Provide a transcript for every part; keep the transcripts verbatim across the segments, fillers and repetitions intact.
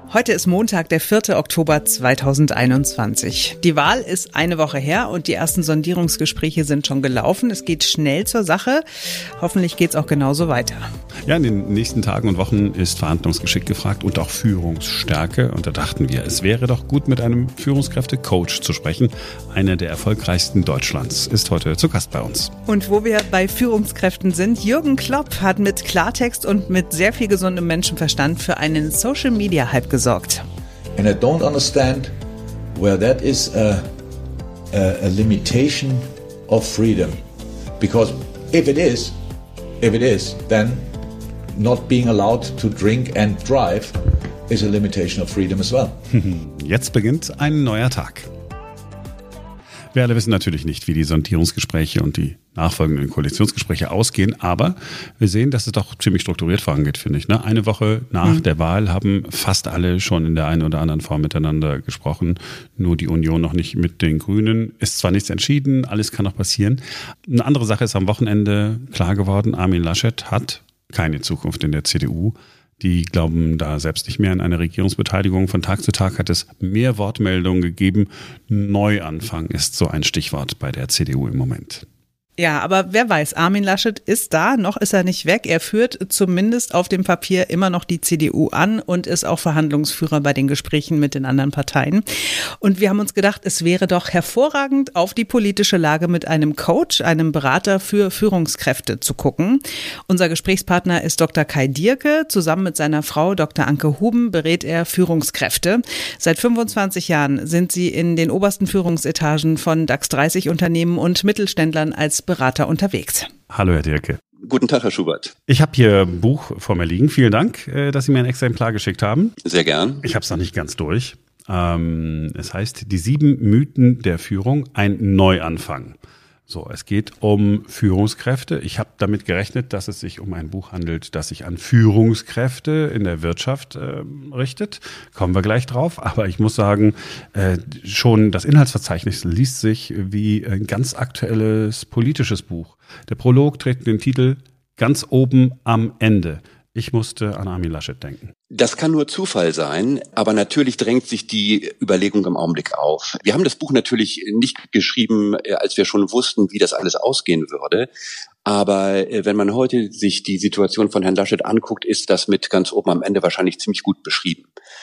Heute ist Montag, der vierte Oktober zweitausendeinundzwanzig. Die Wahl ist eine Woche her und die ersten Sondierungsgespräche sind schon gelaufen. Es geht schnell zur Sache. Hoffentlich geht es auch genauso weiter. Ja, in den nächsten Tagen und Wochen ist Verhandlungsgeschick gefragt und auch Führungsstärke. Und da dachten wir, es wäre doch gut, mit einem Führungskräfte-Coach zu sprechen. Einer der erfolgreichsten Deutschlands ist heute zu Gast bei uns. Und wo wir bei Führungskräften sind, Jürgen Klopp hat mit Klartext und mit sehr viel gesundem Menschenverstand für einen Social-Media-Hype gesorgt. And I don't understand where that is a, a, a limitation of freedom. Because if it is, if it is, then not being allowed to drink and drive is a limitation of freedom as well. Jetzt beginnt ein neuer Tag. Wir alle wissen natürlich nicht, wie die Sondierungsgespräche und die nachfolgenden Koalitionsgespräche ausgehen, aber wir sehen, dass es doch ziemlich strukturiert vorangeht, finde ich. Ne? Eine Woche nach mhm. der Wahl haben fast alle schon in der einen oder anderen Form miteinander gesprochen, nur die Union noch nicht mit den Grünen. Ist zwar nichts entschieden, alles kann noch passieren. Eine andere Sache ist am Wochenende klar geworden, Armin Laschet hat keine Zukunft in der C D U. Die glauben da selbst nicht mehr an eine Regierungsbeteiligung. Von Tag zu Tag hat es mehr Wortmeldungen gegeben. Neuanfang ist so ein Stichwort bei der C D U im Moment. Ja, aber wer weiß, Armin Laschet ist da, noch ist er nicht weg. Er führt zumindest auf dem Papier immer noch die C D U an und ist auch Verhandlungsführer bei den Gesprächen mit den anderen Parteien. Und wir haben uns gedacht, es wäre doch hervorragend, auf die politische Lage mit einem Coach, einem Berater für Führungskräfte zu gucken. Unser Gesprächspartner ist Doktor Kai Dierke. Zusammen mit seiner Frau Doktor Anke Huben berät er Führungskräfte. Seit fünfundzwanzig Jahren sind sie in den obersten Führungsetagen von DAX dreißig Unternehmen und Mittelständlern als Berater unterwegs. Hallo, Herr Dierke. Guten Tag, Herr Schubert. Ich habe hier ein Buch vor mir liegen. Vielen Dank, dass Sie mir ein Exemplar geschickt haben. Sehr gern. Ich habe es noch nicht ganz durch. Es heißt Die sieben Mythen der Führung, ein Neuanfang. So, es geht um Führungskräfte. Ich habe damit gerechnet, dass es sich um ein Buch handelt, das sich an Führungskräfte in der Wirtschaft äh, richtet. Kommen wir gleich drauf. Aber ich muss sagen, äh, schon das Inhaltsverzeichnis liest sich wie ein ganz aktuelles politisches Buch. Der Prolog trägt den Titel Ganz oben am Ende. Ich musste an Armin Laschet denken. Das kann nur Zufall sein, aber natürlich drängt sich die Überlegung im Augenblick auf. Wir haben das Buch natürlich nicht geschrieben, als wir schon wussten, wie das alles ausgehen würde. Aber wenn man heute sich die Situation von Herrn Laschet anguckt, ist das mit ganz oben am Ende wahrscheinlich ziemlich gut beschrieben.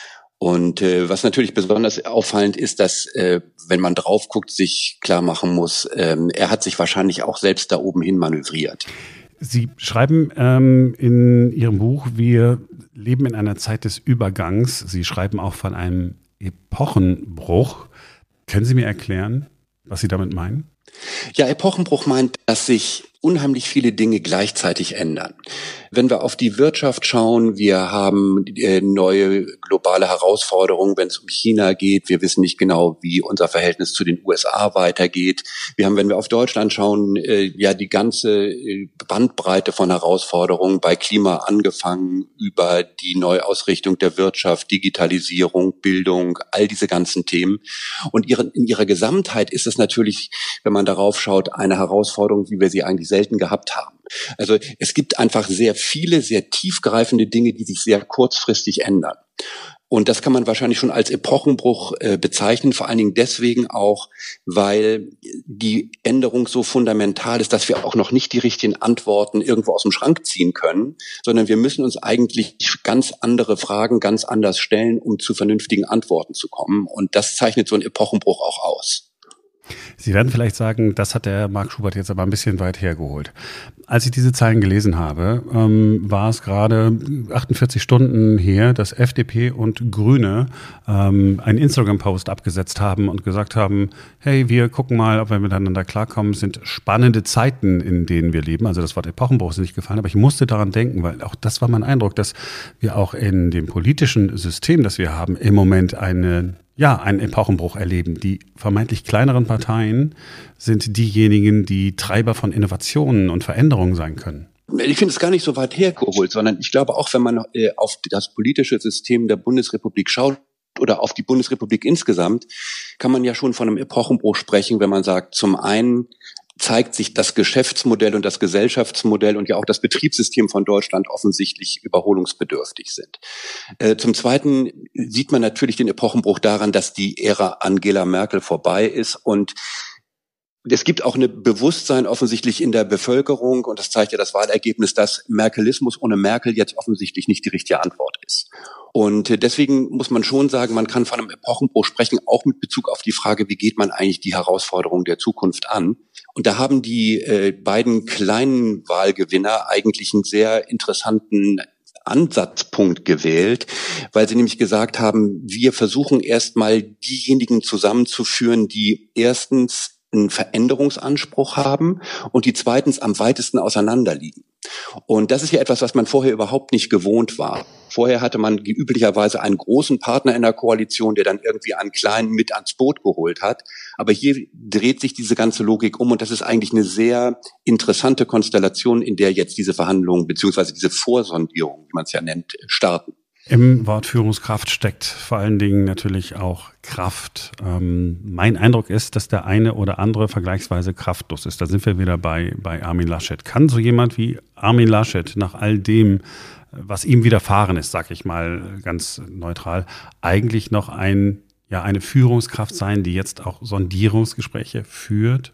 Und äh, was natürlich besonders auffallend ist, dass, äh, wenn man drauf guckt, sich klar machen muss, äh, er hat sich wahrscheinlich auch selbst da oben hin manövriert. Sie schreiben ähm, in Ihrem Buch, wir leben in einer Zeit des Übergangs. Sie schreiben auch von einem Epochenbruch. Können Sie mir erklären, was Sie damit meinen? Ja, Epochenbruch meint, dass sich unheimlich viele Dinge gleichzeitig ändern. Wenn wir auf die Wirtschaft schauen, wir haben äh, neue globale Herausforderungen, wenn es um China geht. Wir wissen nicht genau, wie unser Verhältnis zu den U S A weitergeht. Wir haben, wenn wir auf Deutschland schauen, äh, ja die ganze äh, Bandbreite von Herausforderungen, bei Klima angefangen über die Neuausrichtung der Wirtschaft, Digitalisierung, Bildung, all diese ganzen Themen. Und ihre, in ihrer Gesamtheit ist es natürlich, wenn man darauf schaut, eine Herausforderung, wie wir sie eigentlich selten gehabt haben. Also es gibt einfach sehr viele, sehr tiefgreifende Dinge, die sich sehr kurzfristig ändern. Und das kann man wahrscheinlich schon als Epochenbruch äh, bezeichnen, vor allen Dingen deswegen auch, weil die Änderung so fundamental ist, dass wir auch noch nicht die richtigen Antworten irgendwo aus dem Schrank ziehen können, sondern wir müssen uns eigentlich ganz andere Fragen ganz anders stellen, um zu vernünftigen Antworten zu kommen. Und das zeichnet so einen Epochenbruch auch aus. Sie werden vielleicht sagen, das hat der Marc Schubert jetzt aber ein bisschen weit hergeholt. Als ich diese Zeilen gelesen habe, ähm, war es gerade achtundvierzig Stunden her, dass F D P und Grüne ähm, einen Instagram-Post abgesetzt haben und gesagt haben, hey, wir gucken mal, ob wir miteinander klarkommen. Es sind spannende Zeiten, in denen wir leben. Also das Wort Epochenbruch ist nicht gefallen, aber ich musste daran denken, weil auch das war mein Eindruck, dass wir auch in dem politischen System, das wir haben, im Moment eine Ja, einen Epochenbruch erleben. Die vermeintlich kleineren Parteien sind diejenigen, die Treiber von Innovationen und Veränderungen sein können. Ich finde es gar nicht so weit hergeholt, sondern ich glaube auch, wenn man äh, auf das politische System der Bundesrepublik schaut oder auf die Bundesrepublik insgesamt, kann man ja schon von einem Epochenbruch sprechen, wenn man sagt, zum einen zeigt sich das Geschäftsmodell und das Gesellschaftsmodell und ja auch das Betriebssystem von Deutschland offensichtlich überholungsbedürftig sind. Äh, zum Zweiten sieht man natürlich den Epochenbruch daran, dass die Ära Angela Merkel vorbei ist und es gibt auch ein Bewusstsein offensichtlich in der Bevölkerung, und das zeigt ja das Wahlergebnis, dass Merkelismus ohne Merkel jetzt offensichtlich nicht die richtige Antwort ist. Und deswegen muss man schon sagen, man kann von einem Epochenbruch sprechen, auch mit Bezug auf die Frage, wie geht man eigentlich die Herausforderungen der Zukunft an. Und da haben die äh, beiden kleinen Wahlgewinner eigentlich einen sehr interessanten Ansatzpunkt gewählt, weil sie nämlich gesagt haben, wir versuchen erstmal diejenigen zusammenzuführen, die erstens einen Veränderungsanspruch haben und die zweitens am weitesten auseinanderliegen. Und das ist ja etwas, was man vorher überhaupt nicht gewohnt war. Vorher hatte man üblicherweise einen großen Partner in der Koalition, der dann irgendwie einen kleinen mit ans Boot geholt hat. Aber hier dreht sich diese ganze Logik um und das ist eigentlich eine sehr interessante Konstellation, in der jetzt diese Verhandlungen beziehungsweise diese Vorsondierungen, wie man es ja nennt, starten. Im Wort Führungskraft steckt vor allen Dingen natürlich auch Kraft. Ähm, mein Eindruck ist, dass der eine oder andere vergleichsweise kraftlos ist. Da sind wir wieder bei, bei Armin Laschet. Kann so jemand wie Armin Laschet nach all dem, was ihm widerfahren ist, sag ich mal ganz neutral, eigentlich noch ein, ja, eine Führungskraft sein, die jetzt auch Sondierungsgespräche führt?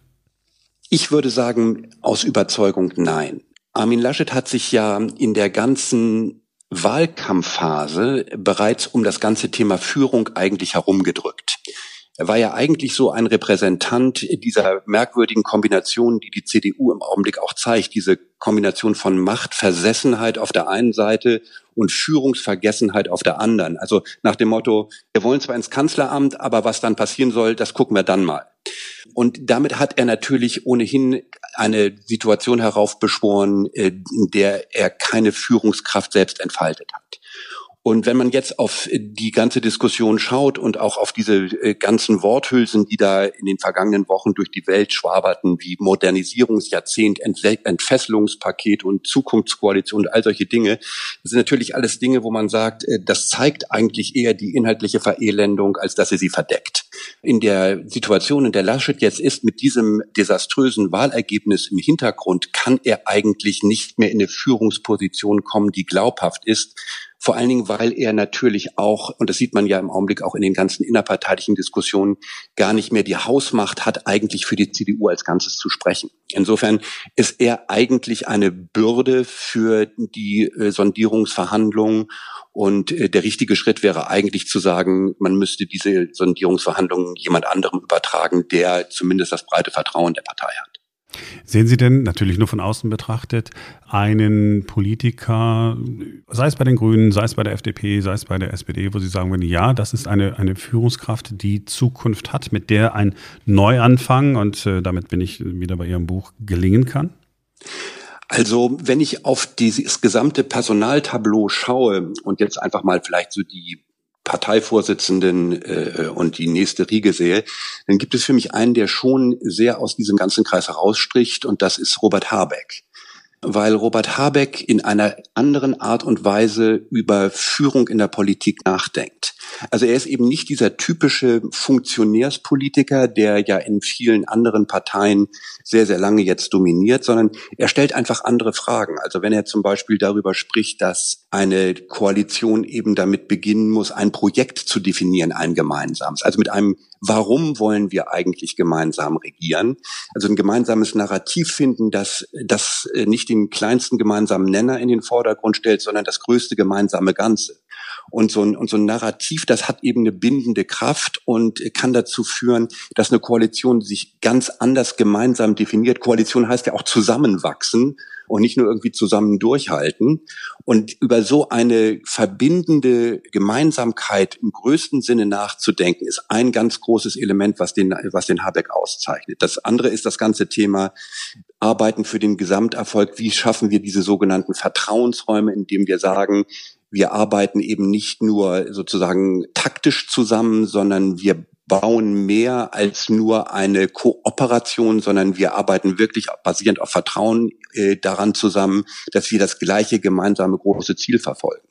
Ich würde sagen, aus Überzeugung nein. Armin Laschet hat sich ja in der ganzen Wahlkampfphase bereits um das ganze Thema Führung eigentlich herumgedrückt. Er war ja eigentlich so ein Repräsentant dieser merkwürdigen Kombination, die die C D U im Augenblick auch zeigt, diese Kombination von Machtversessenheit auf der einen Seite und Führungsvergessenheit auf der anderen. Also nach dem Motto, wir wollen zwar ins Kanzleramt, aber was dann passieren soll, das gucken wir dann mal. Und damit hat er natürlich ohnehin eine Situation heraufbeschworen, in der er keine Führungskraft selbst entfaltet hat. Und wenn man jetzt auf die ganze Diskussion schaut und auch auf diese ganzen Worthülsen, die da in den vergangenen Wochen durch die Welt schwaberten, wie Modernisierungsjahrzehnt, Entfesselungspaket und Zukunftskoalition und all solche Dinge, das sind natürlich alles Dinge, wo man sagt, das zeigt eigentlich eher die inhaltliche Verelendung, als dass sie sie verdeckt. In der Situation, in der Laschet jetzt ist, mit diesem desaströsen Wahlergebnis im Hintergrund, kann er eigentlich nicht mehr in eine Führungsposition kommen, die glaubhaft ist. Vor allen Dingen, weil er natürlich auch, und das sieht man ja im Augenblick auch in den ganzen innerparteilichen Diskussionen, gar nicht mehr die Hausmacht hat, eigentlich für die C D U als Ganzes zu sprechen. Insofern ist er eigentlich eine Bürde für die äh, Sondierungsverhandlungen. Und äh, der richtige Schritt wäre eigentlich zu sagen, man müsste diese Sondierungsverhandlungen jemand anderem übertragen, der zumindest das breite Vertrauen der Partei hat. Sehen Sie denn, natürlich nur von außen betrachtet, einen Politiker, sei es bei den Grünen, sei es bei der F D P, sei es bei der S P D, wo Sie sagen würden, ja, das ist eine, eine Führungskraft, die Zukunft hat, mit der ein Neuanfang, und äh, damit bin ich wieder bei Ihrem Buch, gelingen kann? Also wenn ich auf dieses gesamte Personaltableau schaue und jetzt einfach mal vielleicht so die Parteivorsitzenden äh, und die nächste Riege sehe, dann gibt es für mich einen, der schon sehr aus diesem ganzen Kreis herausstricht, und das ist Robert Habeck. Weil Robert Habeck in einer anderen Art und Weise über Führung in der Politik nachdenkt. Also er ist eben nicht dieser typische Funktionärspolitiker, der ja in vielen anderen Parteien sehr, sehr lange jetzt dominiert, sondern er stellt einfach andere Fragen. Also wenn er zum Beispiel darüber spricht, dass eine Koalition eben damit beginnen muss, ein Projekt zu definieren, ein gemeinsames. Also mit einem, warum wollen wir eigentlich gemeinsam regieren? Also ein gemeinsames Narrativ finden, das, das nicht den kleinsten gemeinsamen Nenner in den Vordergrund stellt, sondern das größte gemeinsame Ganze. Und so ein, und so ein Narrativ, das hat eben eine bindende Kraft und kann dazu führen, dass eine Koalition sich ganz anders gemeinsam definiert. Koalition heißt ja auch zusammenwachsen und nicht nur irgendwie zusammen durchhalten. Und über so eine verbindende Gemeinsamkeit im größten Sinne nachzudenken, ist ein ganz großes Element, was den, was den Habeck auszeichnet. Das andere ist das ganze Thema Arbeiten für den Gesamterfolg. Wie schaffen wir diese sogenannten Vertrauensräume, indem wir sagen, wir arbeiten eben nicht nur sozusagen taktisch zusammen, sondern wir bauen mehr als nur eine Kooperation, sondern wir arbeiten wirklich basierend auf Vertrauen äh, daran zusammen, dass wir das gleiche gemeinsame große Ziel verfolgen.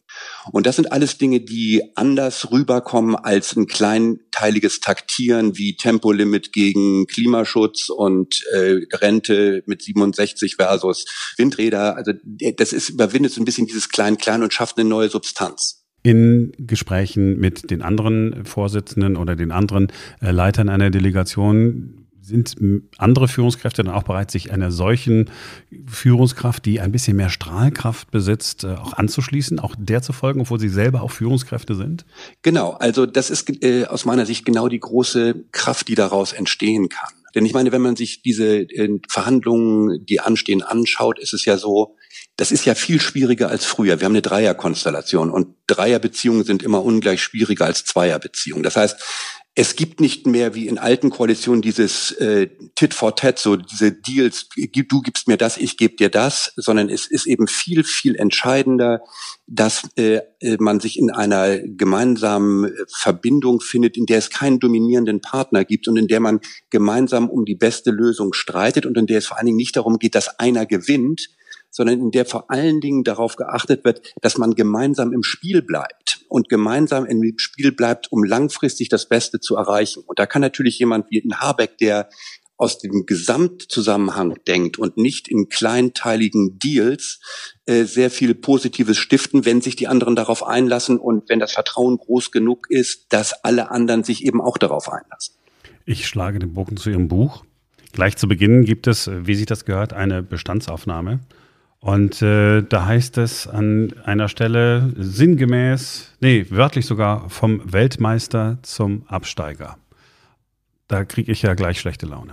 Und das sind alles Dinge, die anders rüberkommen als ein kleinteiliges Taktieren wie Tempolimit gegen Klimaschutz und äh, Rente mit siebenundsechzig versus Windräder. Also das ist überwindet so ein bisschen dieses Klein-Klein und schafft eine neue Substanz. In Gesprächen mit den anderen Vorsitzenden oder den anderen äh, Leitern einer Delegation sind andere Führungskräfte dann auch bereit, sich einer solchen Führungskraft, die ein bisschen mehr Strahlkraft besitzt, äh, auch anzuschließen, auch der zu folgen, obwohl sie selber auch Führungskräfte sind? Genau, also das ist äh, aus meiner Sicht genau die große Kraft, die daraus entstehen kann. Denn ich meine, wenn man sich diese äh, Verhandlungen, die anstehen, anschaut, ist es ja so, das ist ja viel schwieriger als früher. Wir haben eine Dreierkonstellation und Dreierbeziehungen sind immer ungleich schwieriger als Zweierbeziehungen. Das heißt, es gibt nicht mehr wie in alten Koalitionen dieses äh, Tit for Tat, so diese Deals, du gibst mir das, ich gebe dir das, sondern es ist eben viel, viel entscheidender, dass äh, man sich in einer gemeinsamen Verbindung findet, in der es keinen dominierenden Partner gibt und in der man gemeinsam um die beste Lösung streitet und in der es vor allen Dingen nicht darum geht, dass einer gewinnt, sondern in der vor allen Dingen darauf geachtet wird, dass man gemeinsam im Spiel bleibt und gemeinsam im Spiel bleibt, um langfristig das Beste zu erreichen. Und da kann natürlich jemand wie ein Habeck, der aus dem Gesamtzusammenhang denkt und nicht in kleinteiligen Deals, äh, sehr viel Positives stiften, wenn sich die anderen darauf einlassen und wenn das Vertrauen groß genug ist, dass alle anderen sich eben auch darauf einlassen. Ich schlage den Bogen zu Ihrem Buch. Gleich zu Beginn gibt es, wie sich das gehört, eine Bestandsaufnahme. Und äh, da heißt es an einer Stelle sinngemäß, nee, wörtlich sogar, vom Weltmeister zum Absteiger. Da kriege ich ja gleich schlechte Laune.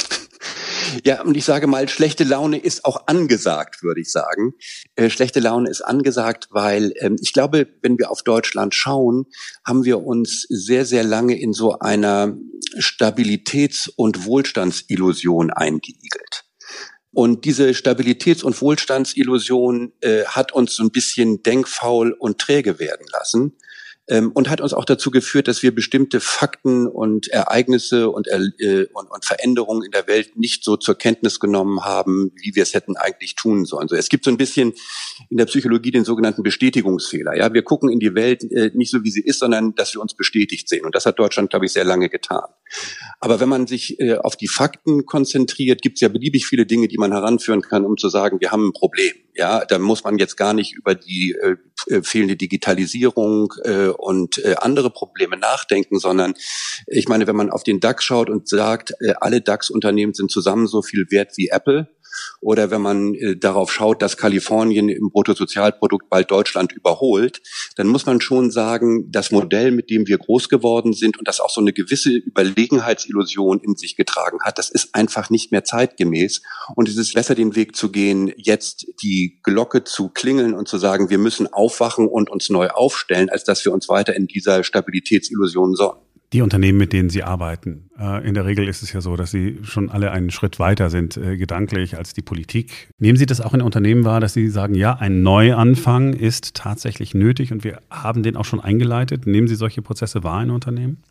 Ja, und ich sage mal, schlechte Laune ist auch angesagt, würde ich sagen. Äh, schlechte Laune ist angesagt, weil ähm, ich glaube, wenn wir auf Deutschland schauen, haben wir uns sehr, sehr lange in so einer Stabilitäts- und Wohlstandsillusion eingeigelt. Und diese Stabilitäts- und Wohlstandsillusion äh, hat uns so ein bisschen denkfaul und träge werden lassen ähm, und hat uns auch dazu geführt, dass wir bestimmte Fakten und Ereignisse und, äh, und, und Veränderungen in der Welt nicht so zur Kenntnis genommen haben, wie wir es hätten eigentlich tun sollen. So, es gibt so ein bisschen in der Psychologie den sogenannten Bestätigungsfehler. Ja, wir gucken in die Welt äh, nicht so, wie sie ist, sondern dass wir uns bestätigt sehen. Und das hat Deutschland, glaube ich, sehr lange getan. Aber wenn man sich äh, auf die Fakten konzentriert, gibt es ja beliebig viele Dinge, die man heranführen kann, um zu sagen, wir haben ein Problem. Ja, da muss man jetzt gar nicht über die äh, fehlende Digitalisierung äh, und äh, andere Probleme nachdenken, sondern ich meine, wenn man auf den DAX schaut und sagt, äh, alle DAX-Unternehmen sind zusammen so viel wert wie Apple, oder wenn man äh, darauf schaut, dass Kalifornien im Bruttosozialprodukt bald Deutschland überholt, dann muss man schon sagen, das Modell, mit dem wir groß geworden sind und das auch so eine gewisse Überlegenheitsillusion in sich getragen hat, das ist einfach nicht mehr zeitgemäß. Und es ist besser, den Weg zu gehen, jetzt die Glocke zu klingeln und zu sagen, wir müssen aufwachen und uns neu aufstellen, als dass wir uns weiter in dieser Stabilitätsillusion sonnen. Die Unternehmen, mit denen Sie arbeiten, äh, in der Regel ist es ja so, dass Sie schon alle einen Schritt weiter sind, äh, gedanklich, als die Politik. Nehmen Sie das auch in Unternehmen wahr, dass Sie sagen, ja, ein Neuanfang ist tatsächlich nötig und wir haben den auch schon eingeleitet? Nehmen Sie solche Prozesse wahr in Unternehmen?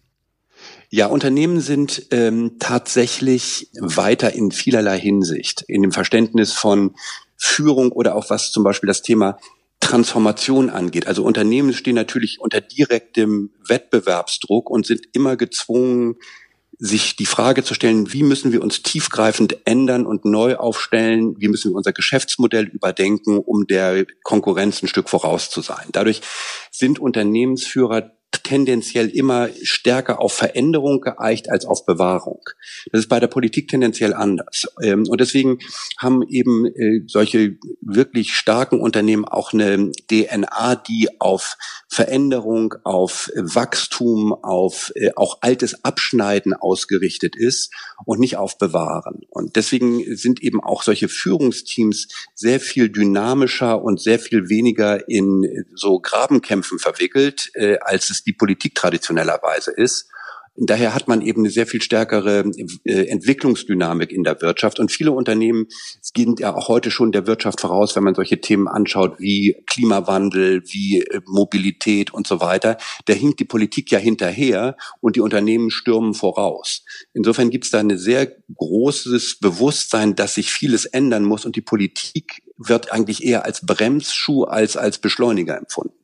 Ja, Unternehmen sind ähm, tatsächlich weiter in vielerlei Hinsicht, in dem Verständnis von Führung oder auch was zum Beispiel das Thema Transformation angeht. Also Unternehmen stehen natürlich unter direktem Wettbewerbsdruck und sind immer gezwungen, sich die Frage zu stellen, wie müssen wir uns tiefgreifend ändern und neu aufstellen, wie müssen wir unser Geschäftsmodell überdenken, um der Konkurrenz ein Stück voraus zu sein. Dadurch sind Unternehmensführer tendenziell immer stärker auf Veränderung geeicht als auf Bewahrung. Das ist bei der Politik tendenziell anders. Und deswegen haben eben solche wirklich starken Unternehmen auch eine D N A, die auf Veränderung, auf Wachstum, auf auch altes Abschneiden ausgerichtet ist und nicht auf Bewahren. Und deswegen sind eben auch solche Führungsteams sehr viel dynamischer und sehr viel weniger in so Grabenkämpfen verwickelt, als es die Politik traditionellerweise ist. Daher hat man eben eine sehr viel stärkere äh, Entwicklungsdynamik in der Wirtschaft. Und viele Unternehmen gehen ja auch heute schon der Wirtschaft voraus, wenn man solche Themen anschaut wie Klimawandel, wie äh, Mobilität und so weiter. Da hinkt die Politik ja hinterher und die Unternehmen stürmen voraus. Insofern gibt es da ein sehr großes Bewusstsein, dass sich vieles ändern muss. Und die Politik wird eigentlich eher als Bremsschuh als als Beschleuniger empfunden.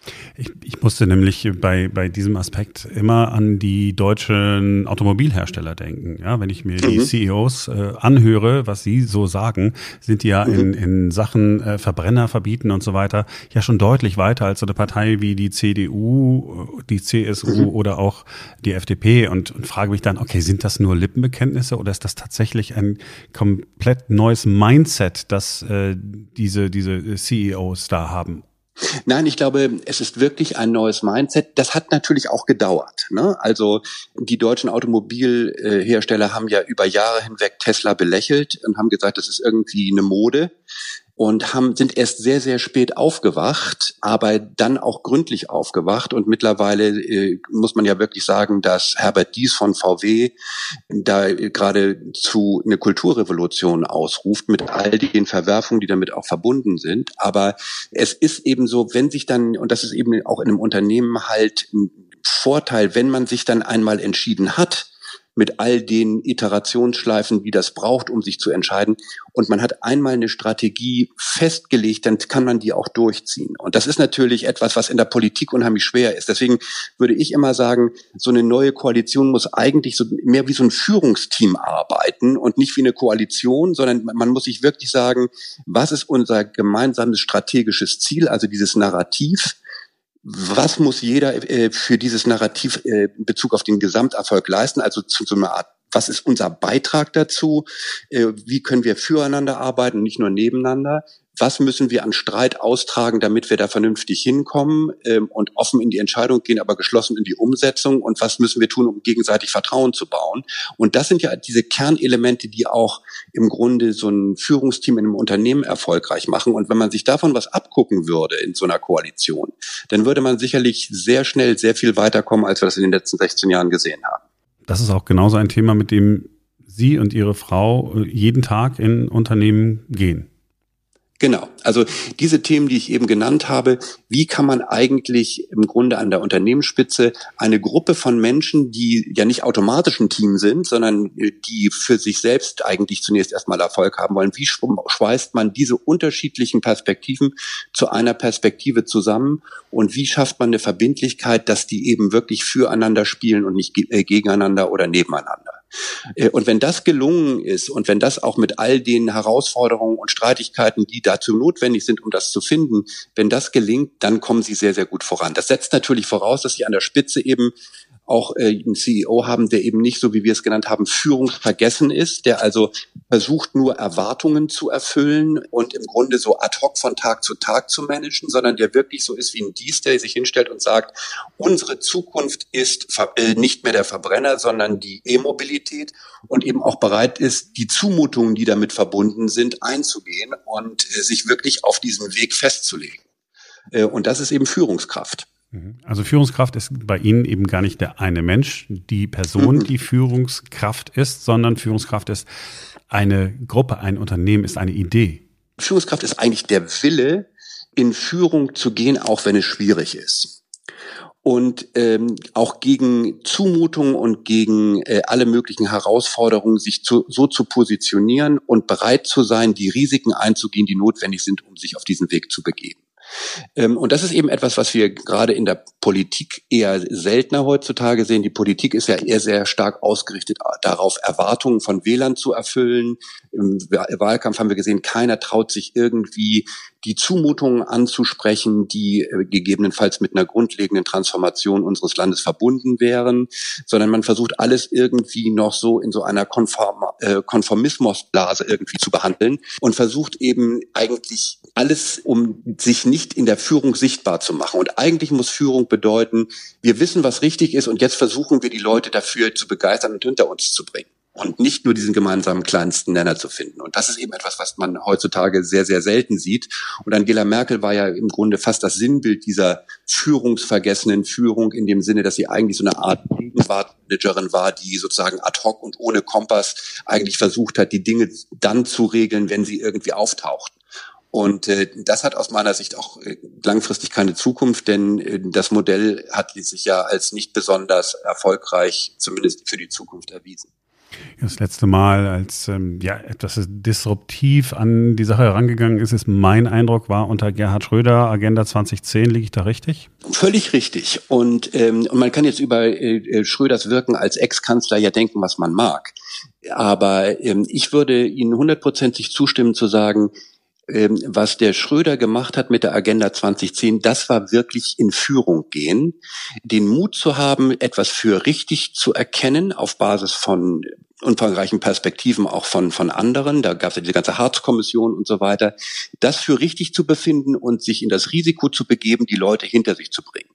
Ich, ich musste nämlich bei, bei diesem Aspekt immer an die deutschen Automobilhersteller denken. Ja, wenn ich mir die mhm. C E Os äh, anhöre, was sie so sagen, sind die ja mhm. in, in Sachen äh, Verbrenner verbieten und so weiter ja schon deutlich weiter als so eine Partei wie die C D U, die C S U mhm. oder auch die F D P und, und frage mich dann, okay, sind das nur Lippenbekenntnisse oder ist das tatsächlich ein komplett neues Mindset, das äh, diese, diese C E Os da haben? Nein, ich glaube, es ist wirklich ein neues Mindset. Das hat natürlich auch gedauert, ne? Also die deutschen Automobilhersteller haben ja über Jahre hinweg Tesla belächelt und haben gesagt, das ist irgendwie eine Mode. Und haben, sind erst sehr, sehr spät aufgewacht, aber dann auch gründlich aufgewacht. Und mittlerweile äh, muss man ja wirklich sagen, dass Herbert Diess von V W da gerade zu eine Kulturrevolution ausruft mit all den Verwerfungen, die damit auch verbunden sind. Aber es ist eben so, wenn sich dann, und das ist eben auch in einem Unternehmen halt ein Vorteil, wenn man sich dann einmal entschieden hat, mit all den Iterationsschleifen, wie das braucht, um sich zu entscheiden. Und man hat einmal eine Strategie festgelegt, dann kann man die auch durchziehen. Und das ist natürlich etwas, was in der Politik unheimlich schwer ist. Deswegen würde ich immer sagen, so eine neue Koalition muss eigentlich so mehr wie so ein Führungsteam arbeiten und nicht wie eine Koalition, sondern man muss sich wirklich sagen, was ist unser gemeinsames strategisches Ziel, also dieses Narrativ? Was muss jeder äh, für dieses Narrativ äh, in Bezug auf den Gesamterfolg leisten? Also zu so einer Art, was ist unser Beitrag dazu? Äh, wie können wir füreinander arbeiten, nicht nur nebeneinander? Was müssen wir an Streit austragen, damit wir da vernünftig hinkommen ähm, und offen in die Entscheidung gehen, aber geschlossen in die Umsetzung? Und was müssen wir tun, um gegenseitig Vertrauen zu bauen? Und das sind ja diese Kernelemente, die auch im Grunde so ein Führungsteam in einem Unternehmen erfolgreich machen. Und wenn man sich davon was abgucken würde in so einer Koalition, dann würde man sicherlich sehr schnell sehr viel weiterkommen, als wir das in den letzten sechzehn Jahren gesehen haben. Das ist auch genauso ein Thema, mit dem Sie und Ihre Frau jeden Tag in Unternehmen gehen. Genau, also diese Themen, die ich eben genannt habe, wie kann man eigentlich im Grunde an der Unternehmensspitze eine Gruppe von Menschen, die ja nicht automatisch ein Team sind, sondern die für sich selbst eigentlich zunächst erstmal Erfolg haben wollen, wie schweißt man diese unterschiedlichen Perspektiven zu einer Perspektive zusammen und wie schafft man eine Verbindlichkeit, dass die eben wirklich füreinander spielen und nicht gegeneinander oder nebeneinander. Und wenn das gelungen ist und wenn das auch mit all den Herausforderungen und Streitigkeiten, die dazu notwendig sind, um das zu finden, wenn das gelingt, dann kommen sie sehr, sehr gut voran. Das setzt natürlich voraus, dass sie an der Spitze eben auch äh, einen C E O haben, der eben nicht, so wie wir es genannt haben, führungsvergessen ist, der also versucht, nur Erwartungen zu erfüllen und im Grunde so ad hoc von Tag zu Tag zu managen, sondern der wirklich so ist wie ein Diess, der sich hinstellt und sagt, unsere Zukunft ist äh, nicht mehr der Verbrenner, sondern die E-Mobilität und eben auch bereit ist, die Zumutungen, die damit verbunden sind, einzugehen und äh, sich wirklich auf diesen Weg festzulegen. Äh, und das ist eben Führungskraft. Also Führungskraft ist bei Ihnen eben gar nicht der eine Mensch, die Person, die Führungskraft ist, sondern Führungskraft ist eine Gruppe, ein Unternehmen, ist eine Idee. Führungskraft ist eigentlich der Wille, in Führung zu gehen, auch wenn es schwierig ist. Und ähm, auch gegen Zumutungen und gegen äh, alle möglichen Herausforderungen sich zu, so zu positionieren und bereit zu sein, die Risiken einzugehen, die notwendig sind, um sich auf diesen Weg zu begeben. Und das ist eben etwas, was wir gerade in der Politik eher seltener heutzutage sehen. Die Politik ist ja eher sehr stark ausgerichtet darauf, Erwartungen von Wählern zu erfüllen. Im Wahlkampf haben wir gesehen, keiner traut sich irgendwie die Zumutungen anzusprechen, die äh, gegebenenfalls mit einer grundlegenden Transformation unseres Landes verbunden wären, sondern man versucht alles irgendwie noch so in so einer Konform, äh, Konformismusblase irgendwie zu behandeln und versucht eben eigentlich alles, um sich nicht in der Führung sichtbar zu machen. Und eigentlich muss Führung bedeuten, wir wissen, was richtig ist und jetzt versuchen wir, die Leute dafür zu begeistern und hinter uns zu bringen. Und nicht nur diesen gemeinsamen kleinsten Nenner zu finden. Und das ist eben etwas, was man heutzutage sehr, sehr selten sieht. Und Angela Merkel war ja im Grunde fast das Sinnbild dieser führungsvergessenen Führung in dem Sinne, dass sie eigentlich so eine Art Gegenwartmanagerin war, die sozusagen ad hoc und ohne Kompass eigentlich versucht hat, die Dinge dann zu regeln, wenn sie irgendwie auftauchten. Und äh, das hat aus meiner Sicht auch äh, langfristig keine Zukunft, denn äh, das Modell hat sich ja als nicht besonders erfolgreich, zumindest für die Zukunft, erwiesen. Das letzte Mal, als ähm, ja etwas disruptiv an die Sache herangegangen ist, ist mein Eindruck, war unter Gerhard Schröder, Agenda zwanzig zehn. Liege ich da richtig? Völlig richtig. Und, ähm, und man kann jetzt über äh, Schröders Wirken als Ex-Kanzler ja denken, was man mag. Aber ähm, ich würde Ihnen hundertprozentig zustimmen zu sagen, ähm, was der Schröder gemacht hat mit der Agenda zwanzig zehn, das war wirklich in Führung gehen. Den Mut zu haben, etwas für richtig zu erkennen auf Basis von umfangreichen Perspektiven auch von von anderen. Da gab es ja diese ganze Hartz-Kommission und so weiter. Das für richtig zu befinden und sich in das Risiko zu begeben, die Leute hinter sich zu bringen.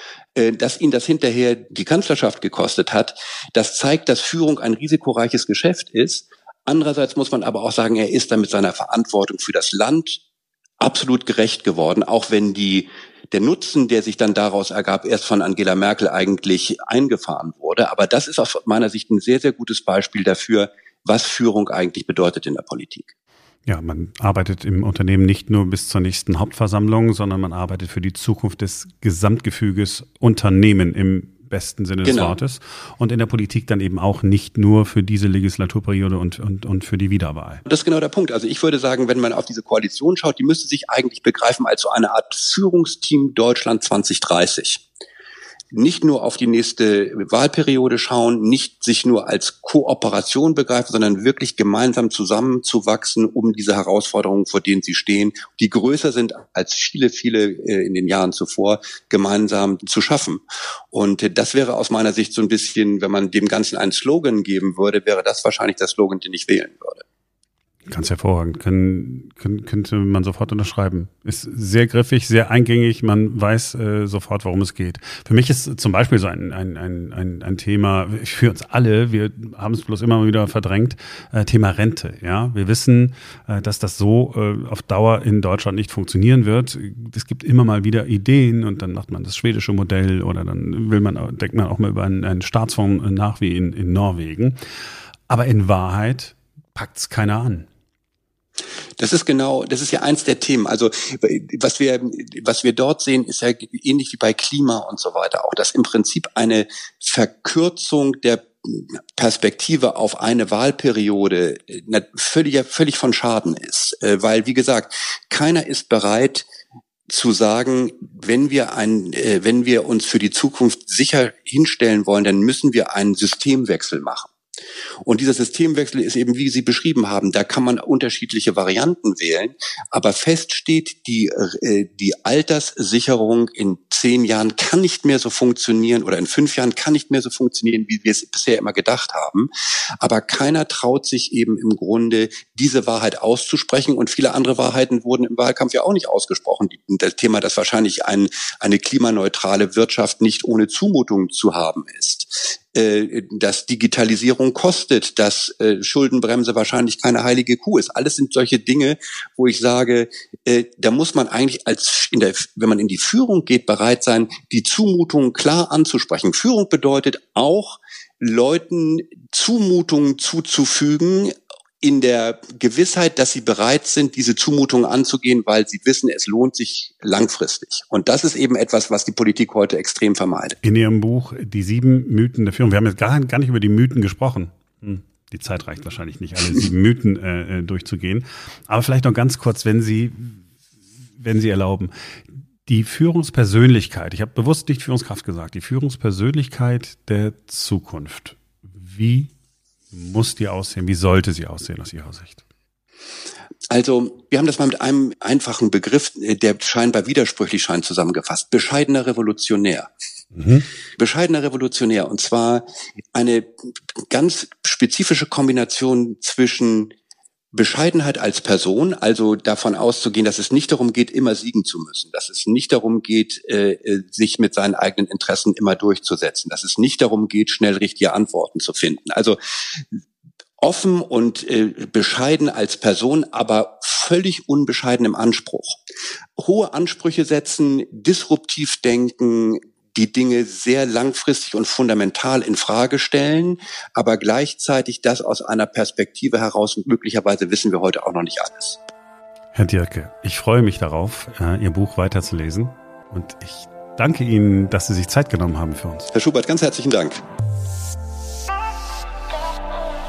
Dass ihn das hinterher die Kanzlerschaft gekostet hat, das zeigt, dass Führung ein risikoreiches Geschäft ist. Andererseits muss man aber auch sagen, er ist dann mit seiner Verantwortung für das Land absolut gerecht geworden, auch wenn die der Nutzen, der sich dann daraus ergab, erst von Angela Merkel eigentlich eingefahren wurde. Aber das ist aus meiner Sicht ein sehr, sehr gutes Beispiel dafür, was Führung eigentlich bedeutet in der Politik. Ja, man arbeitet im Unternehmen nicht nur bis zur nächsten Hauptversammlung, sondern man arbeitet für die Zukunft des Gesamtgefüges Unternehmen im besten Sinne des Genau. Wortes. Und in der Politik dann eben auch nicht nur für diese Legislaturperiode und, und, und für die Wiederwahl. Das ist genau der Punkt. Also ich würde sagen, wenn man auf diese Koalition schaut, die müsste sich eigentlich begreifen als so eine Art Führungsteam Deutschland zwanzig dreißig. Nicht nur auf die nächste Wahlperiode schauen, nicht sich nur als Kooperation begreifen, sondern wirklich gemeinsam zusammenzuwachsen, um diese Herausforderungen, vor denen sie stehen, die größer sind als viele, viele in den Jahren zuvor, gemeinsam zu schaffen. Und das wäre aus meiner Sicht so ein bisschen, wenn man dem Ganzen einen Slogan geben würde, wäre das wahrscheinlich der Slogan, den ich wählen würde. Ganz hervorragend. Können, können, könnte man sofort unterschreiben. Ist sehr griffig, sehr eingängig. Man weiß äh, sofort, worum es geht. Für mich ist zum Beispiel so ein, ein, ein, ein, ein Thema, für uns alle, wir haben es bloß immer wieder verdrängt, äh, Thema Rente. Ja, wir wissen, äh, dass das so äh, auf Dauer in Deutschland nicht funktionieren wird. Es gibt immer mal wieder Ideen und dann macht man das schwedische Modell oder dann will man, denkt man auch mal über einen, einen Staatsfonds nach wie in, in Norwegen. Aber in Wahrheit packt es keiner an. Das ist genau, das ist ja eins der Themen. Also was wir, was wir dort sehen, ist ja ähnlich wie bei Klima und so weiter auch, dass im Prinzip eine Verkürzung der Perspektive auf eine Wahlperiode völlig, völlig von Schaden ist. Weil, wie gesagt, keiner ist bereit zu sagen, wenn wir ein, wenn wir uns für die Zukunft sicher hinstellen wollen, dann müssen wir einen Systemwechsel machen. Und dieser Systemwechsel ist eben, wie Sie beschrieben haben, da kann man unterschiedliche Varianten wählen, aber fest steht, die, äh, die Alterssicherung in zehn Jahren kann nicht mehr so funktionieren oder in fünf Jahren kann nicht mehr so funktionieren, wie wir es bisher immer gedacht haben. Aber keiner traut sich eben im Grunde, diese Wahrheit auszusprechen und viele andere Wahrheiten wurden im Wahlkampf ja auch nicht ausgesprochen. Das Thema, dass wahrscheinlich ein, eine klimaneutrale Wirtschaft nicht ohne Zumutung zu haben ist. Dass Digitalisierung kostet, dass äh, Schuldenbremse wahrscheinlich keine heilige Kuh ist. Alles sind solche Dinge, wo ich sage, äh, da muss man eigentlich als in der, wenn man in die Führung geht, bereit sein, die Zumutungen klar anzusprechen. Führung bedeutet auch, Leuten Zumutungen zuzufügen, in der Gewissheit, dass sie bereit sind, diese Zumutungen anzugehen, weil sie wissen, es lohnt sich langfristig. Und das ist eben etwas, was die Politik heute extrem vermeidet. In Ihrem Buch Die sieben Mythen der Führung, wir haben jetzt gar, gar nicht über die Mythen gesprochen. Hm. Die Zeit reicht wahrscheinlich nicht, alle sieben Mythen äh, durchzugehen. Aber vielleicht noch ganz kurz, wenn Sie, wenn Sie erlauben. Die Führungspersönlichkeit, ich habe bewusst nicht Führungskraft gesagt, die Führungspersönlichkeit der Zukunft. Wie muss die aussehen? Wie sollte sie aussehen aus Ihrer Sicht? Also, wir haben das mal mit einem einfachen Begriff, der scheinbar widersprüchlich scheint, zusammengefasst. Bescheidener Revolutionär. Mhm. Bescheidener Revolutionär. Und zwar eine ganz spezifische Kombination zwischen Bescheidenheit als Person, also davon auszugehen, dass es nicht darum geht, immer siegen zu müssen, dass es nicht darum geht, äh, sich mit seinen eigenen Interessen immer durchzusetzen, dass es nicht darum geht, schnell richtige Antworten zu finden. Also offen und äh, bescheiden als Person, aber völlig unbescheiden im Anspruch. Hohe Ansprüche setzen, disruptiv denken, die Dinge sehr langfristig und fundamental in Frage stellen, aber gleichzeitig das aus einer Perspektive heraus, möglicherweise wissen wir heute auch noch nicht alles. Herr Dierke, ich freue mich darauf, Ihr Buch weiterzulesen und ich danke Ihnen, dass Sie sich Zeit genommen haben für uns. Herr Schubert, ganz herzlichen Dank.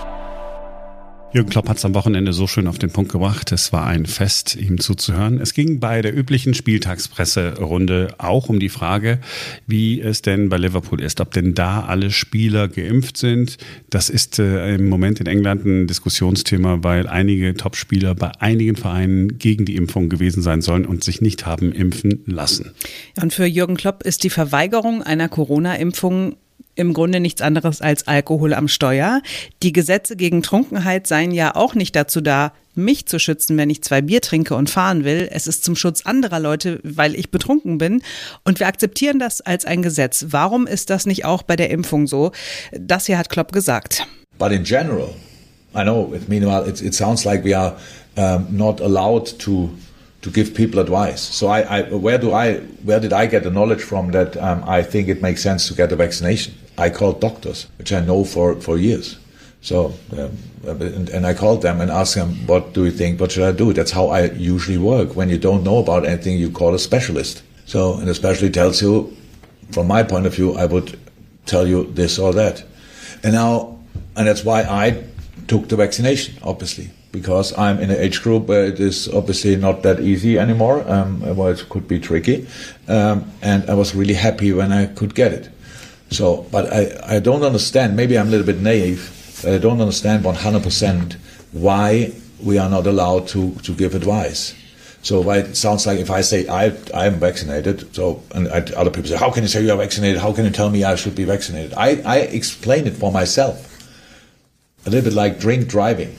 Jürgen Klopp hat es am Wochenende so schön auf den Punkt gebracht. Es war ein Fest, ihm zuzuhören. Es ging bei der üblichen Spieltagspresserunde auch um die Frage, wie es denn bei Liverpool ist, ob denn da alle Spieler geimpft sind. Das ist äh, im Moment in England ein Diskussionsthema, weil einige Topspieler bei einigen Vereinen gegen die Impfung gewesen sein sollen und sich nicht haben impfen lassen. Und für Jürgen Klopp ist die Verweigerung einer Corona-Impfung im Grunde nichts anderes als Alkohol am Steuer. Die Gesetze gegen Trunkenheit seien ja auch nicht dazu da, mich zu schützen, wenn ich zwei Bier trinke und fahren will. Es ist zum Schutz anderer Leute, weil ich betrunken bin. Und wir akzeptieren das als ein Gesetz. Warum ist das nicht auch bei der Impfung so? Das hier hat Klopp gesagt. But in general, I know, it, meanwhile, it, it sounds like we are um, not allowed to to give people advice. So I, I, where do I, where did I get the knowledge from that um, I think it makes sense to get a vaccination? I called doctors, which I know for, for years. So, um, and, and I called them and asked them, what do you think, what should I do? That's how I usually work. When you don't know about anything, you call a specialist. So, and the specialist tells you, from my point of view, I would tell you this or that. And now, and that's why I took the vaccination, obviously. Because I'm in an age group where it is obviously not that easy anymore, um, well, it could be tricky, um, and I was really happy when I could get it. So, but I, I don't understand, maybe I'm a little bit naive, but I don't understand one hundred percent why we are not allowed to, to give advice. So why it sounds like if I say I I am vaccinated, so and I, other people say, how can you say you are vaccinated? How can you tell me I should be vaccinated? I, I explain it for myself. A little bit like drink driving.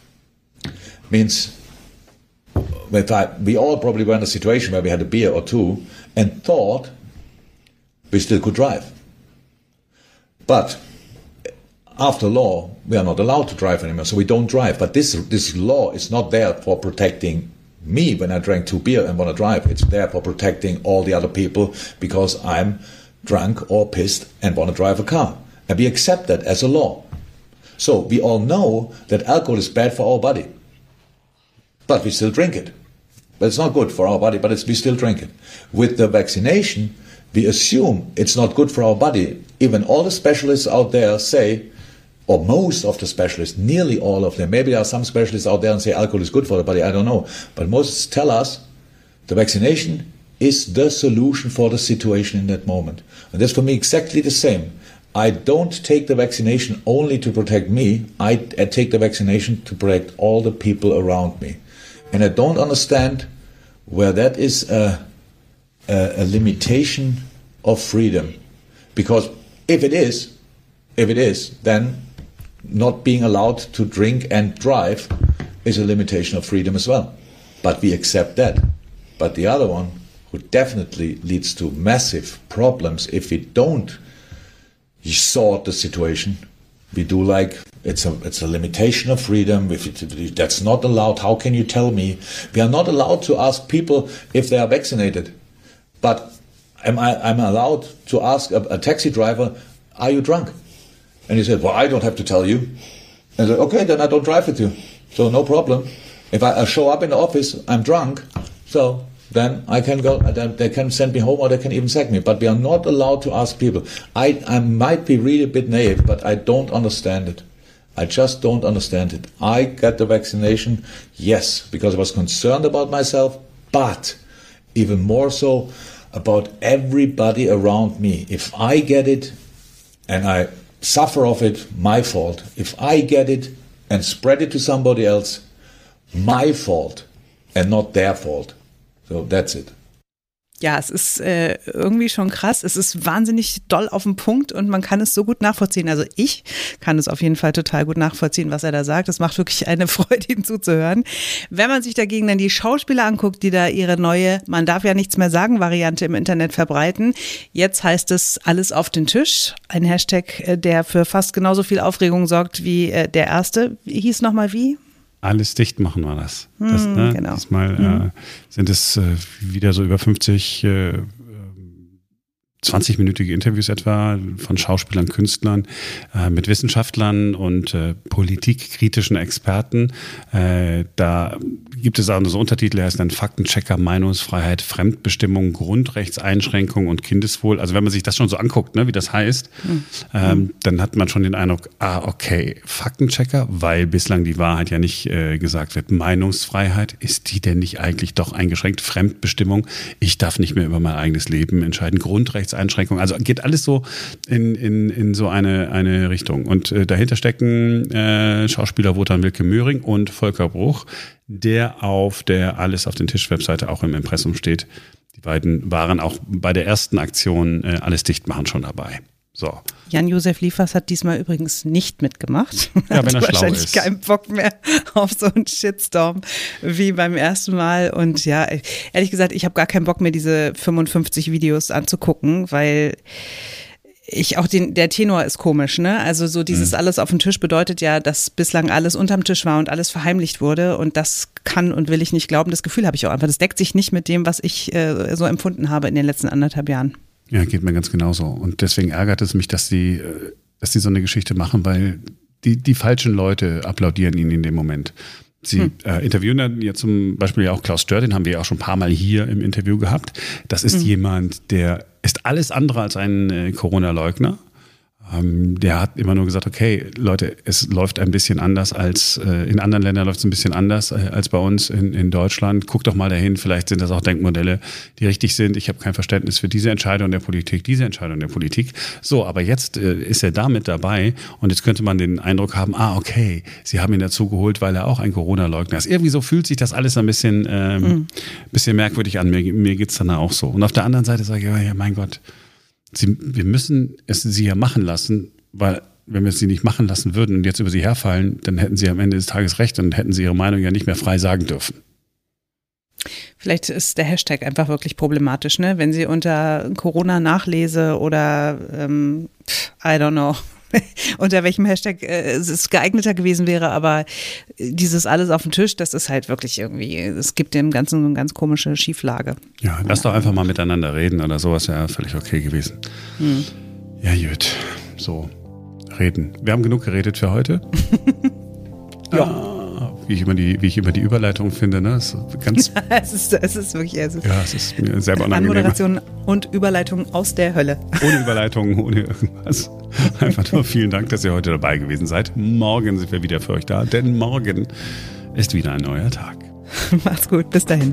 Means if I, we all probably were in a situation where we had a beer or two and thought we still could drive. But after law, we are not allowed to drive anymore, so we don't drive. But this this law is not there for protecting me when I drank two beer and want to drive. It's there for protecting all the other people because I'm drunk or pissed and want to drive a car. And we accept that as a law. So we all know that alcohol is bad for our body. But we still drink it. But it's not good for our body, but it's, we still drink it. With the vaccination, we assume it's not good for our body. Even all the specialists out there say, or most of the specialists, nearly all of them, maybe there are some specialists out there and say alcohol is good for the body, I don't know. But most tell us the vaccination is the solution for the situation in that moment. And that's for me exactly the same. I don't take the vaccination only to protect me, I, I take the vaccination to protect all the people around me. And I don't understand where that is a, a, a limitation of freedom. Because if it is, if it is, then not being allowed to drink and drive is a limitation of freedom as well. But we accept that. But the other one, who definitely leads to massive problems if we don't sort the situation, we do like, it's a it's a limitation of freedom. If it, that's not allowed, how can you tell me? We are not allowed to ask people if they are vaccinated. But am I I'm allowed to ask a, a taxi driver, are you drunk? And he said, well, I don't have to tell you. And I said, okay, then I don't drive with you. So no problem. If I, I show up in the office, I'm drunk, so then I can go, they can send me home or they can even sack me. But we are not allowed to ask people. I, I might be really a bit naive, but I don't understand it. I just don't understand it. I got the vaccination, yes, because I was concerned about myself, but even more so about everybody around me. If I get it and I suffer of it, my fault. If I get it and spread it to somebody else, my fault and not their fault. So that's it. Ja, es ist äh, irgendwie schon krass. Es ist wahnsinnig doll auf den Punkt und man kann es so gut nachvollziehen. Also ich kann es auf jeden Fall total gut nachvollziehen, was er da sagt. Es macht wirklich eine Freude, ihm zuzuhören. Wenn man sich dagegen dann die Schauspieler anguckt, die da ihre neue Man darf ja nichts mehr sagen Variante im Internet verbreiten. Jetzt heißt es alles auf den Tisch. Ein Hashtag, der für fast genauso viel Aufregung sorgt wie äh, der erste. Hieß nochmal wie? Alles dicht machen war das. das hm, ne, genau. Diesmal hm. äh, sind es äh, wieder so über fünfzig äh, zwanzigminütige Interviews etwa von Schauspielern, Künstlern, äh, mit Wissenschaftlern und äh, politikkritischen Experten. Äh, da gibt es auch so Untertitel, der heißt dann Faktenchecker, Meinungsfreiheit, Fremdbestimmung, Grundrechtseinschränkung und Kindeswohl. Also wenn man sich das schon so anguckt, ne, wie das heißt, mhm. ähm, dann hat man schon den Eindruck, ah, okay, Faktenchecker, weil bislang die Wahrheit ja nicht äh, gesagt wird. Meinungsfreiheit, ist die denn nicht eigentlich doch eingeschränkt? Fremdbestimmung, ich darf nicht mehr über mein eigenes Leben entscheiden. Grundrechtseinschränkung, also geht alles so in, in, in so eine, eine Richtung. Und äh, dahinter stecken äh, Schauspieler Wotan Wilke Möhring und Volker Bruch, der auf der Alles auf den Tisch-Webseite auch im Impressum steht. Die beiden waren auch bei der ersten Aktion äh, Alles dicht machen schon dabei. So. Jan-Josef Liefers hat diesmal übrigens nicht mitgemacht. Ja, wenn er schlau wahrscheinlich ist. Keinen Bock mehr auf so einen Shitstorm wie beim ersten Mal. Und ja, ehrlich gesagt, ich habe gar keinen Bock mehr, diese fünfundfünfzig Videos anzugucken, weil ich auch den, der Tenor ist komisch, ne? Also so dieses mhm. alles auf dem Tisch bedeutet ja, dass bislang alles unterm Tisch war und alles verheimlicht wurde. Und das kann und will ich nicht glauben. Das Gefühl habe ich auch einfach. Das deckt sich nicht mit dem, was ich äh, so empfunden habe in den letzten anderthalb Jahren. Ja, geht mir ganz genauso. Und deswegen ärgert es mich, dass die, dass die so eine Geschichte machen, weil die, die falschen Leute applaudieren ihnen in dem Moment. Sie hm. äh, interviewen dann ja zum Beispiel ja auch Klaus Stör, den haben wir ja auch schon ein paar Mal hier im Interview gehabt. Das ist hm. jemand, der ist alles andere als ein äh, Corona-Leugner. Ähm, der hat immer nur gesagt, okay, Leute, es läuft ein bisschen anders als, äh, in anderen Ländern läuft es ein bisschen anders äh, als bei uns in, in Deutschland. Guckt doch mal dahin, vielleicht sind das auch Denkmodelle, die richtig sind. Ich habe kein Verständnis für diese Entscheidung der Politik, diese Entscheidung der Politik. So, aber jetzt äh, ist er damit dabei und jetzt könnte man den Eindruck haben, ah, okay, sie haben ihn dazu geholt, weil er auch ein Corona-Leugner ist. Irgendwie so fühlt sich das alles ein bisschen, ähm, mhm. bisschen merkwürdig an. Mir, mir geht's dann auch so. Und auf der anderen Seite sage ich, ja, mein Gott, Sie, wir müssen es sie ja machen lassen, weil wenn wir es sie nicht machen lassen würden und jetzt über sie herfallen, dann hätten sie am Ende des Tages recht und hätten sie ihre Meinung ja nicht mehr frei sagen dürfen. Vielleicht ist der Hashtag einfach wirklich problematisch, ne? Wenn sie unter Corona-Nachlese oder ähm, I don't know, unter welchem Hashtag äh, es geeigneter gewesen wäre, aber dieses alles auf dem Tisch, das ist halt wirklich irgendwie, es gibt dem Ganzen so eine ganz komische Schieflage. Ja, lass doch einfach mal miteinander reden oder sowas, ja, völlig okay gewesen. Hm. Ja, gut, so, reden. Wir haben genug geredet für heute. Ja. Ah, wie ich immer die, wie ich immer die Überleitung finde, ne? Das ist ganz es, ist, es ist wirklich, es ist ja, es ist mir selber unangenehm. Anmoderation und Überleitung aus der Hölle. Ohne Überleitung, ohne irgendwas. Einfach nur vielen Dank, dass ihr heute dabei gewesen seid. Morgen sind wir wieder für euch da, denn morgen ist wieder ein neuer Tag. Macht's gut, bis dahin.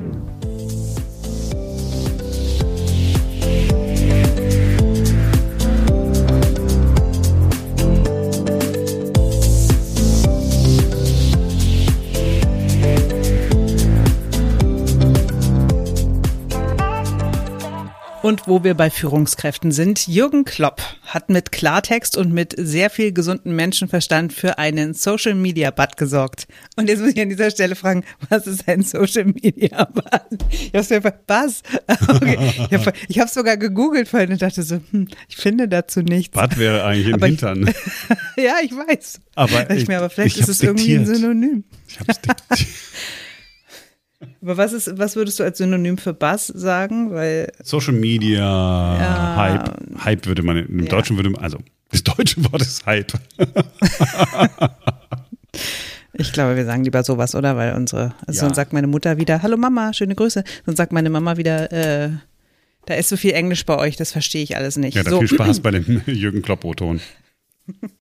Und wo wir bei Führungskräften sind, Jürgen Klopp hat mit Klartext und mit sehr viel gesundem Menschenverstand für einen Social-Media-Bud gesorgt. Und jetzt muss ich an dieser Stelle fragen, was ist ein Social-Media-Bud? Ich hab's mir gefragt, was? Okay. Ich habe ich hab sogar gegoogelt vorhin und dachte so, hm, ich finde dazu nichts. Bud wäre eigentlich im aber Hintern. Ich, ja, ich weiß. Aber, ich, ich mir, aber vielleicht ich ist es irgendwie ein Synonym. Ich hab's diktiert. Aber was ist, was würdest du als Synonym für Buzz sagen? Weil Social Media, ja, Hype. Hype würde man, im ja. Deutschen würde man, also das deutsche Wort ist Hype. Ich glaube, wir sagen lieber sowas, oder? Weil unsere, also ja. sonst sagt meine Mutter wieder, hallo Mama, schöne Grüße. Sonst sagt meine Mama wieder, äh, da ist so viel Englisch bei euch, das verstehe ich alles nicht. Ja, dann so. viel Spaß bei dem Jürgen Klopp-O-Ton.